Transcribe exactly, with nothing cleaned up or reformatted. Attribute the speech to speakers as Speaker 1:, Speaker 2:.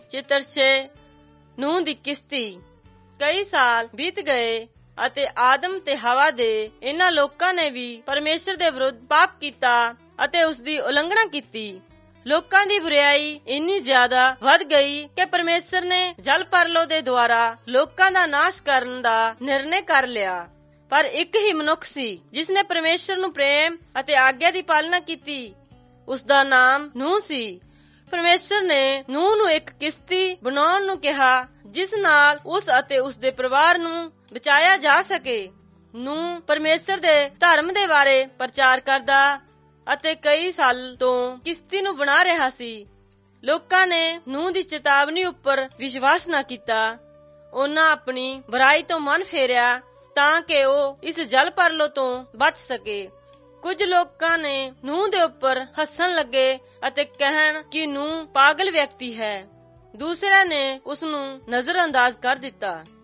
Speaker 1: ਚਿੱਤਰ ਛੇ ਨੂਹ ਦੀ ਕਿਸ਼ਤੀ। ਕਈ ਸਾਲ ਬੀਤ ਗਏ ਅਤੇ ਆਦਮ ਤੇ ਹਵਾ ਦੇ ਇਹਨਾਂ ਲੋਕਾਂ ਨੇ ਵੀ ਪਰਮੇਸ਼ਰ ਦੇ ਵਿਰੁੱਧ ਪਾਪ ਕੀਤਾ ਅਤੇ ਉਸ ਦੀ ਉਲੰਘਣਾ ਕੀਤੀ। ਲੋਕਾਂ ਦੀ ਬੁਰਾਈ ਇੰਨੀ ਜ਼ਿਆਦਾ ਵੱਧ ਗਈ ਕਿ ਪਰਮੇਸ਼ਰ ਨੇ ਜਲ ਪਰਲੋ ਦੇ ਦੁਆਰਾ ਲੋਕਾਂ ਦਾ ਨਾਸ਼ ਕਰਨ ਦਾ ਨਿਰਣੇ ਕਰ ਲਿਆ। ਪਰ ਇੱਕ ਹੀ ਮਨੁੱਖ ਸੀ ਜਿਸ ਨੇ ਪਰਮੇਸ਼ਰ ਨੂੰ ਪ੍ਰੇਮ ਅਤੇ ਆਗਿਆ ਦੀ ਪਾਲਣਾ ਕੀਤੀ। ਉਸ ਦਾ ਨਾਮ ਨੂਹ ਸੀ। ਪਰਮੇਸ਼ਰ ਨੇ ਨੂਹ ਨੂੰ ਇੱਕ ਕਿਸ਼ਤੀ ਬਣਾਉਣ ਨੂੰ ਕਿਹਾ ਜਿਸ ਨਾਲ ਉਸ ਅਤੇ ਉਸ ਦੇ ਪਰਿਵਾਰ ਨੂੰ ਬਚਾਇਆ ਜਾ ਸਕੇ। ਨੂਹ ਪਰਮੇਸ਼ਰ ਦੇ ਧਰਮ ਦੇ ਬਾਰੇ ਪ੍ਰਚਾਰ ਕਰਦਾ ਅਤੇ ਕਈ ਸਾਲ ਤੋਂ ਕਿਸ਼ਤੀ ਨੂੰ ਬਣਾ ਰਿਹਾ ਸੀ। ਲੋਕਾਂ ਨੇ ਨੂਹ ਦੀ ਚੇਤਾਵਨੀ ਉੱਪਰ ਵਿਸ਼ਵਾਸ ਨਾ ਕੀਤਾ। ਉਹਨਾਂ ਆਪਣੀ ਬੁਰਾਈ ਤੋਂ ਮਨ ਫੇਰਿਆ ਤਾਂ ਕਿ ਉਹ ਇਸ ਜਲ ਪਰਲੋ ਤੋਂ ਬਚ ਸਕੇ। ਕੁਝ ਲੋਕਾਂ ਨੇ ਨੂਹ ਦੇ ਉੱਪਰ ਹੱਸਣ ਲੱਗੇ ਅਤੇ ਕਹਿਣ ਕਿ ਨੂਹ ਪਾਗਲ ਵਿਅਕਤੀ ਹੈ। ਦੂਸਰਿਆਂ ਨੇ ਉਸ ਨੂੰ ਨਜ਼ਰ ਅੰਦਾਜ਼ ਕਰ ਦਿੱਤਾ।